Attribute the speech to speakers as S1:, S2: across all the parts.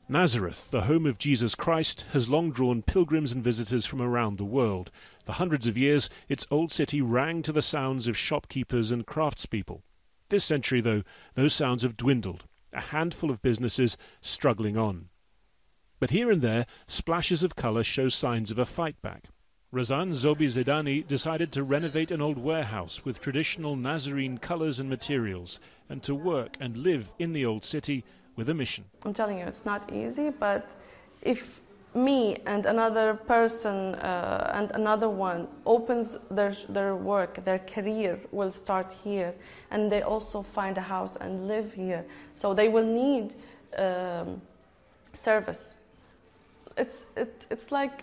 S1: Nazareth, the home of Jesus Christ, has long drawn pilgrims and visitors from around the world. For hundreds of years, its old city rang to the sounds of shopkeepers and craftspeople. This century, though, those sounds have dwindled, a handful of businesses struggling on. But here and there, splashes of colour show signs of a fight back. Razan Zobi-Zedani decided to renovate an old warehouse with traditional Nazarene colours and materials, and to work and live in the old city with a mission.
S2: I'm telling you, it's not easy, but if me and another person and another one opens their work, their career will start here, and they also find a house and live here. So they will need service. It's like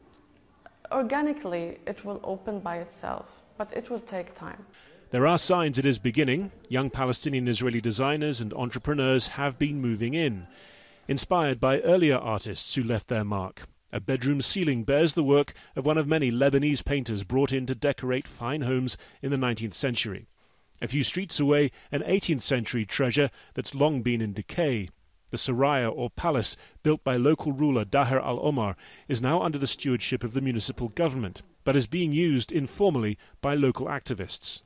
S2: organically it will open by itself, but it will take time.
S1: There are signs it is beginning. Young Palestinian-Israeli designers and entrepreneurs have been moving in, inspired by earlier artists who left their mark. A bedroom ceiling bears the work of one of many Lebanese painters brought in to decorate fine homes in the 19th century. A few streets away, an 18th century treasure that's long been in decay. The Saraya, or palace, built by local ruler Daher al-Omar, is now under the stewardship of the municipal government, but is being used informally by local activists.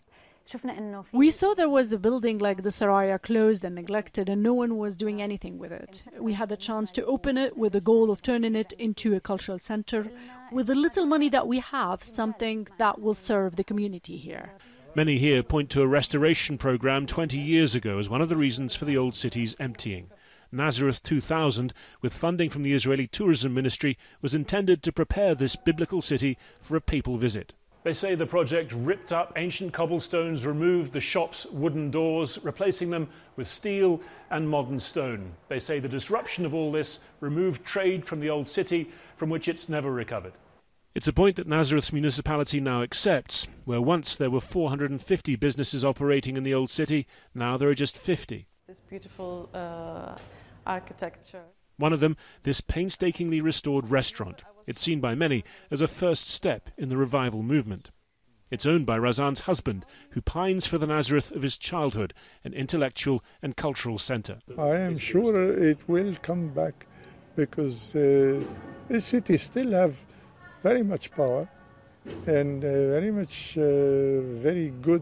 S3: We saw there was a building like the Saraya closed and neglected, and no one was doing anything with it. We had the chance to open it with the goal of turning it into a cultural center. With the little money that we have, something that will serve the community here.
S1: Many here point to a restoration program 20 years ago as one of the reasons for the old city's emptying. Nazareth 2000, with funding from the Israeli Tourism Ministry, was intended to prepare this biblical city for a papal visit. They say the project ripped up ancient cobblestones, removed the shop's wooden doors, replacing them with steel and modern stone. They say the disruption of all this removed trade from the old city, from which it's never recovered. It's a point that Nazareth's municipality now accepts. Where once there were 450 businesses operating in the old city, now there are just 50.
S2: This beautiful architecture.
S1: One of them, this painstakingly restored restaurant. It's seen by many as a first step in the revival movement. It's owned by Razan's husband, who pines for the Nazareth of his childhood, an intellectual and cultural centre.
S4: I am sure it will come back because this city still have very much power and very much very good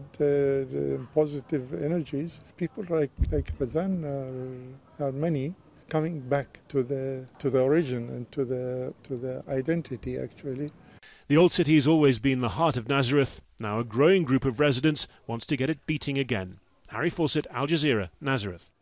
S4: positive energies. People like Razan are many. Coming back to the origin and to the identity, actually.
S1: The old city has always been the heart of Nazareth. Now a growing group of residents wants to get it beating again. Harry Fawcett, Al Jazeera, Nazareth.